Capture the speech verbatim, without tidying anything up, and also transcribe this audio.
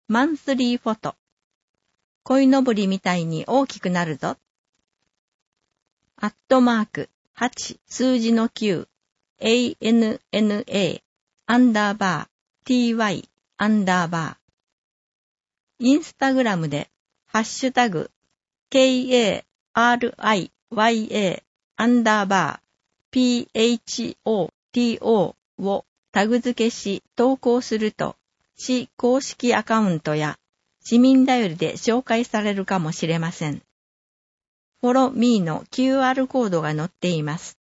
マンスリーフォト。鯉のぼりみたいに大きくなるぞ。アットマークはち数字のきゅう エーエヌエヌエー アンダーバー ティーワイ アンダーバー。インスタグラムでハッシュタグ ケーエーアールアイワイエー アンダーバー ピーエイチオーティーオー をタグ付けし投稿すると市公式アカウントや市民だよりで紹介されるかもしれません。フォローミーの キューアール コードが載っています。